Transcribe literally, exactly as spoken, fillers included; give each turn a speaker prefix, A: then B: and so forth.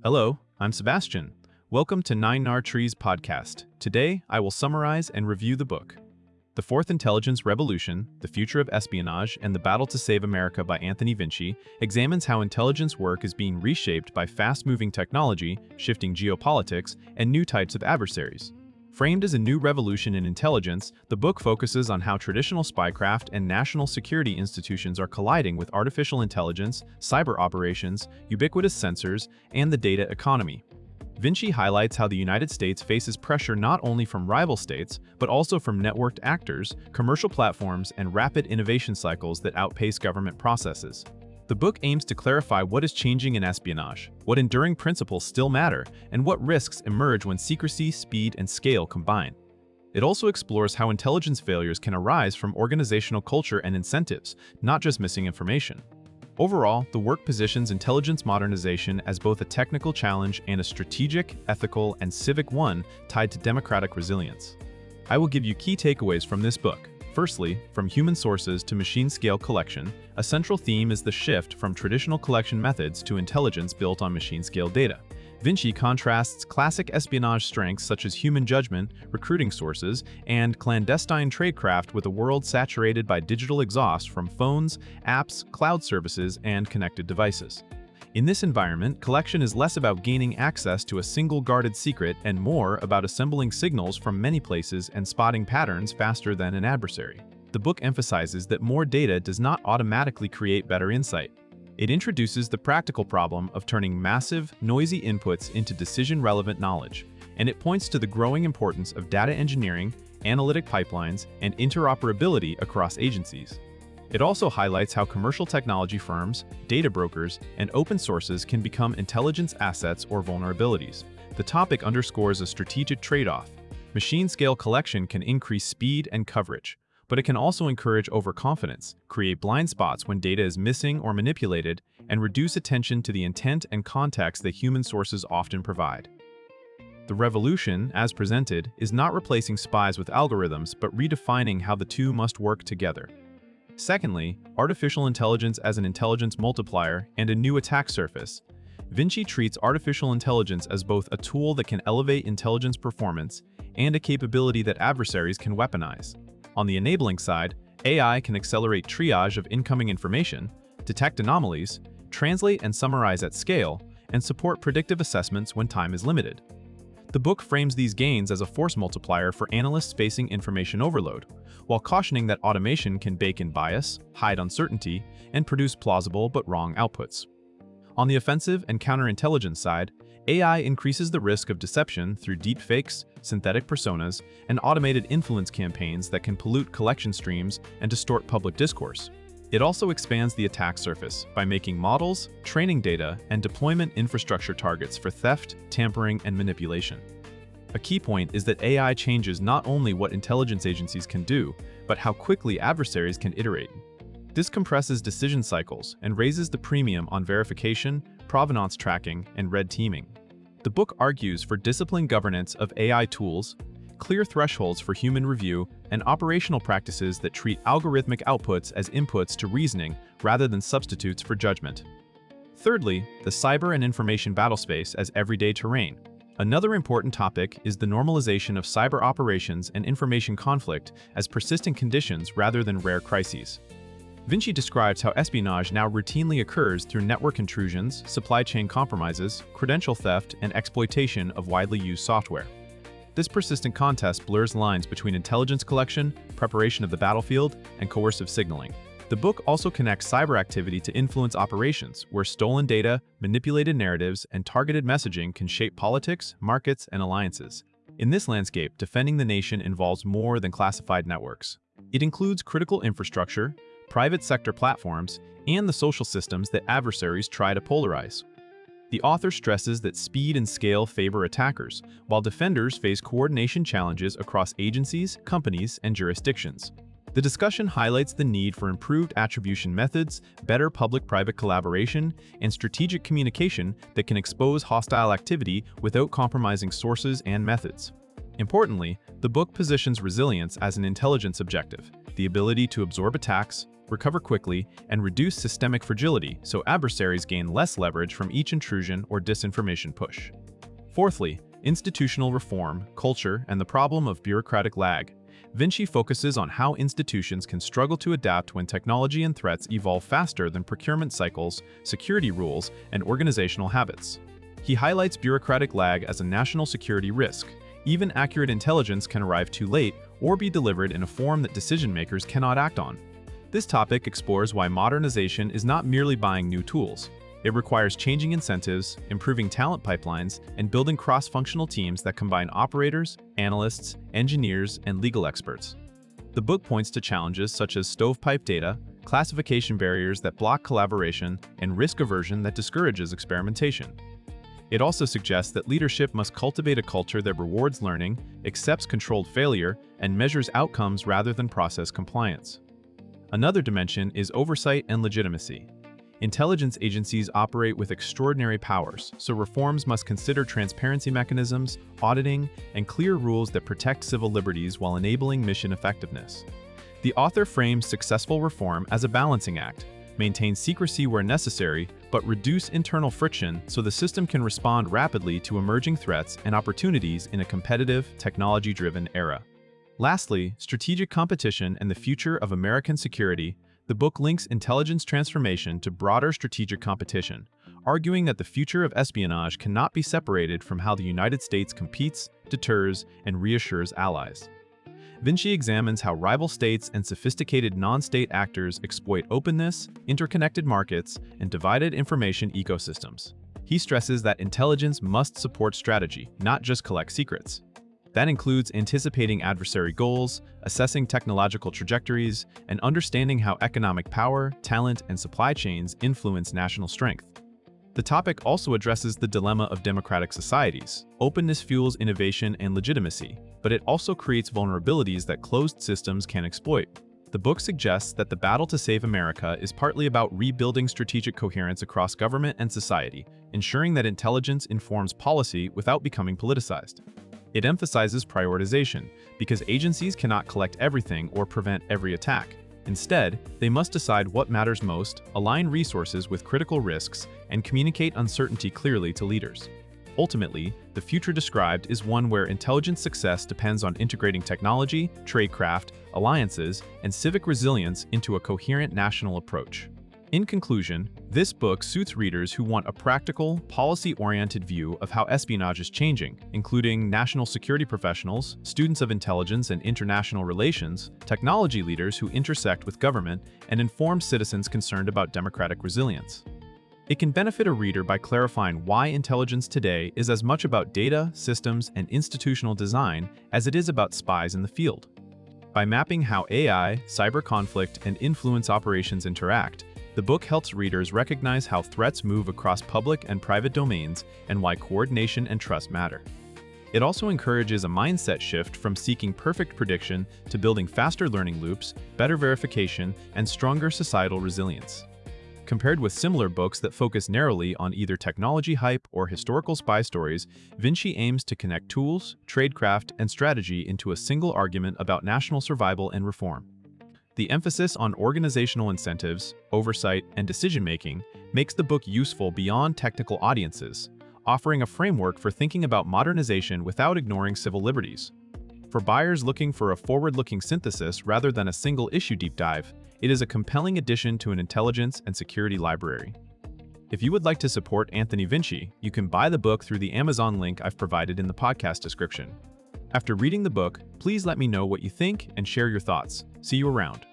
A: Hello, I'm Sebastian. Welcome to Nine Nar Trees podcast. Today, I will summarize and review the book, The Fourth Intelligence Revolution, The Future of Espionage, and the Battle to Save America by Anthony Vinci examines how intelligence work is being reshaped by fast-moving technology, shifting geopolitics, and new types of adversaries. Framed as a new revolution in intelligence, the book focuses on how traditional spycraft and national security institutions are colliding with artificial intelligence, cyber operations, ubiquitous sensors, and the data economy. Vinci highlights how the United States faces pressure not only from rival states, but also from networked actors, commercial platforms, and rapid innovation cycles that outpace government processes. The book aims to clarify what is changing in espionage, what enduring principles still matter, and what risks emerge when secrecy, speed, and scale combine. It also explores how intelligence failures can arise from organizational culture and incentives, not just missing information. Overall, the work positions intelligence modernization as both a technical challenge and a strategic, ethical, and civic one tied to democratic resilience. I will give you key takeaways from this book. Firstly, from human sources to machine-scale collection, a central theme is the shift from traditional collection methods to intelligence built on machine-scale data. Vinci contrasts classic espionage strengths such as human judgment, recruiting sources, and clandestine tradecraft with a world saturated by digital exhaust from phones, apps, cloud services, and connected devices. In this environment, collection is less about gaining access to a single guarded secret and more about assembling signals from many places and spotting patterns faster than an adversary. The book emphasizes that more data does not automatically create better insight. It introduces the practical problem of turning massive, noisy inputs into decision-relevant knowledge, and it points to the growing importance of data engineering, analytic pipelines, and interoperability across agencies. It also highlights how commercial technology firms, data brokers, and open sources can become intelligence assets or vulnerabilities. The topic underscores a strategic trade-off. Machine-scale collection can increase speed and coverage, but it can also encourage overconfidence, create blind spots when data is missing or manipulated, and reduce attention to the intent and context that human sources often provide. The revolution, as presented, is not replacing spies with algorithms, but redefining how the two must work together. Secondly, artificial intelligence as an intelligence multiplier and a new attack surface. Vinci treats artificial intelligence as both a tool that can elevate intelligence performance and a capability that adversaries can weaponize. On the enabling side, A I can accelerate triage of incoming information, detect anomalies, translate and summarize at scale, and support predictive assessments when time is limited. The book frames these gains as a force multiplier for analysts facing information overload, while cautioning that automation can bake in bias, hide uncertainty, and produce plausible but wrong outputs. On the offensive and counterintelligence side, A I increases the risk of deception through deepfakes, synthetic personas, and automated influence campaigns that can pollute collection streams and distort public discourse. It also expands the attack surface by making models, training data, and deployment infrastructure targets for theft, tampering, and manipulation. A key point is that A I changes not only what intelligence agencies can do, but how quickly adversaries can iterate. This compresses decision cycles and raises the premium on verification, provenance tracking, and red teaming. The book argues for disciplined governance of A I tools, clear thresholds for human review, and operational practices that treat algorithmic outputs as inputs to reasoning rather than substitutes for judgment. Thirdly, the cyber and information battlespace as everyday terrain. Another important topic is the normalization of cyber operations and information conflict as persistent conditions rather than rare crises. Vinci describes how espionage now routinely occurs through network intrusions, supply chain compromises, credential theft, and exploitation of widely used software. This persistent contest blurs lines between intelligence collection, preparation of the battlefield, and coercive signaling. The book also connects cyber activity to influence operations, where stolen data, manipulated narratives, and targeted messaging can shape politics, markets, and alliances. In this landscape, defending the nation involves more than classified networks. It includes critical infrastructure, private sector platforms, and the social systems that adversaries try to polarize. The author stresses that speed and scale favor attackers, while defenders face coordination challenges across agencies, companies, and jurisdictions. The discussion highlights the need for improved attribution methods, better public-private collaboration, and strategic communication that can expose hostile activity without compromising sources and methods. Importantly, the book positions resilience as an intelligence objective, the ability to absorb attacks, recover quickly, and reduce systemic fragility so adversaries gain less leverage from each intrusion or disinformation push. Fourthly, institutional reform, culture, and the problem of bureaucratic lag. Vinci focuses on how institutions can struggle to adapt when technology and threats evolve faster than procurement cycles, security rules, and organizational habits. He highlights bureaucratic lag as a national security risk. Even accurate intelligence can arrive too late or be delivered in a form that decision-makers cannot act on. This topic explores why modernization is not merely buying new tools. It requires changing incentives, improving talent pipelines, and building cross-functional teams that combine operators, analysts, engineers, and legal experts. The book points to challenges such as stovepipe data, classification barriers that block collaboration, and risk aversion that discourages experimentation. It also suggests that leadership must cultivate a culture that rewards learning, accepts controlled failure, and measures outcomes rather than process compliance. Another dimension is oversight and legitimacy. Intelligence agencies operate with extraordinary powers, so reforms must consider transparency mechanisms, auditing, and clear rules that protect civil liberties while enabling mission effectiveness. The author frames successful reform as a balancing act: maintain secrecy where necessary, but reduce internal friction so the system can respond rapidly to emerging threats and opportunities in a competitive, technology-driven era. Lastly, strategic competition and the future of American security. The book links intelligence transformation to broader strategic competition, arguing that the future of espionage cannot be separated from how the United States competes, deters, and reassures allies. Vinci examines how rival states and sophisticated non-state actors exploit openness, interconnected markets, and divided information ecosystems. He stresses that intelligence must support strategy, not just collect secrets. That includes anticipating adversary goals, assessing technological trajectories, and understanding how economic power, talent, and supply chains influence national strength. The topic also addresses the dilemma of democratic societies. Openness fuels innovation and legitimacy, but it also creates vulnerabilities that closed systems can exploit. The book suggests that the battle to save America is partly about rebuilding strategic coherence across government and society, ensuring that intelligence informs policy without becoming politicized. It emphasizes prioritization, because agencies cannot collect everything or prevent every attack. Instead, they must decide what matters most, align resources with critical risks, and communicate uncertainty clearly to leaders. Ultimately, the future described is one where intelligence success depends on integrating technology, tradecraft, alliances, and civic resilience into a coherent national approach. In conclusion, this book suits readers who want a practical, policy-oriented view of how espionage is changing, including national security professionals, students of intelligence and international relations, technology leaders who intersect with government, and informed citizens concerned about democratic resilience. It can benefit a reader by clarifying why intelligence today is as much about data, systems, and institutional design as it is about spies in the field. By mapping how A I, cyber conflict, and influence operations interact, the book helps readers recognize how threats move across public and private domains and why coordination and trust matter. It also encourages a mindset shift from seeking perfect prediction to building faster learning loops, better verification, and stronger societal resilience. Compared with similar books that focus narrowly on either technology hype or historical spy stories, Vinci aims to connect tools, tradecraft, and strategy into a single argument about national survival and reform. The emphasis on organizational incentives, oversight, and decision-making makes the book useful beyond technical audiences, offering a framework for thinking about modernization without ignoring civil liberties. For buyers looking for a forward-looking synthesis rather than a single-issue deep dive, it is a compelling addition to an intelligence and security library. If you would like to support Anthony Vinci, you can buy the book through the Amazon link I've provided in the podcast description. After reading the book, please let me know what you think and share your thoughts. See you around.